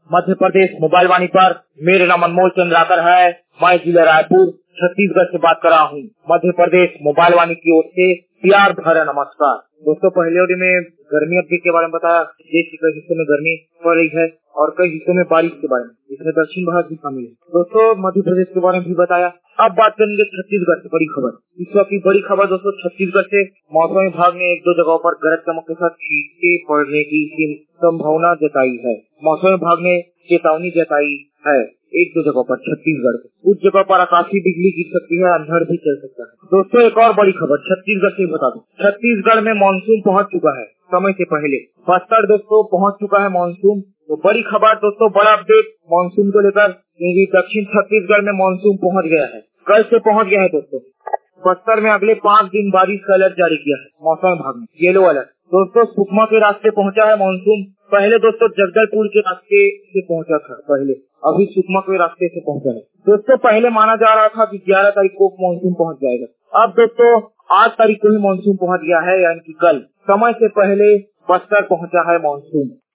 Madhya Pradesh mobile वाणी पर मेरा नाम अनमोल चंद्राकर है। मैं जिला रायपुर छत्तीसगढ़ से बात कर रहा हूँ। मध्य प्रदेश मोबाइल वाणी की ओर से प्यार भरा नमस्कार। दोस्तों, पहले ऑडियो में गर्मी अपडेट के बारे में बताया। देश के कई हिस्सों में गर्मी पड़ रही है और कई हिस्सों में बारिश के बारे में, इसमें दक्षिण भारत भी शामिल है। दोस्तों, मध्य प्रदेश के बारे में भी बताया। अब बात करेंगे छत्तीसगढ़ से बड़ी खबर। इस वक्त की बड़ी खबर दोस्तों, छत्तीसगढ़ से मौसम विभाग ने 1-2 जगहों पर गरज चमक के साथ छींटे पड़ने की संभावना जताई है। मौसम विभाग ने चेतावनी जताई है 1-2 जगहों पर छत्तीसगढ़ में। कुछ जगहों पर आकाशीय बिजली गिर सकती है, अंधड़ भी चल सकता है। दोस्तों, एक और बड़ी खबर छत्तीसगढ़ से बता दूं। छत्तीसगढ़ में मानसून पहुंच चुका है समय से पहले। बस्तर दोस्तों पहुंच चुका है मानसून। तो बड़ी खबर दोस्तों, बड़ा अपडेट मानसून को लेकर, क्योंकि दक्षिण छत्तीसगढ़ में मानसून पहुंच गया है। कल से पहुंच गया है दोस्तों। बस्तर में अगले 5 दिन बारिश का अलर्ट जारी किया है मौसम विभाग ने, येलो अलर्ट। दोस्तों, सुकमा के रास्ते पहुंचा है मानसून। पहले दोस्तों जगदलपुर के रास्ते से पहुंचा था पहले, अभी सुकमा के रास्ते से पहुंचा है। दोस्तों, पहले माना जा रहा था कि 11 तारीख को मानसून पहुंच जाएगा। अब दोस्तों 8 तारीख को ही मानसून पहुंच गया है, यानी कि कल समय से पहले बस्तर पहुंचा है मानसून।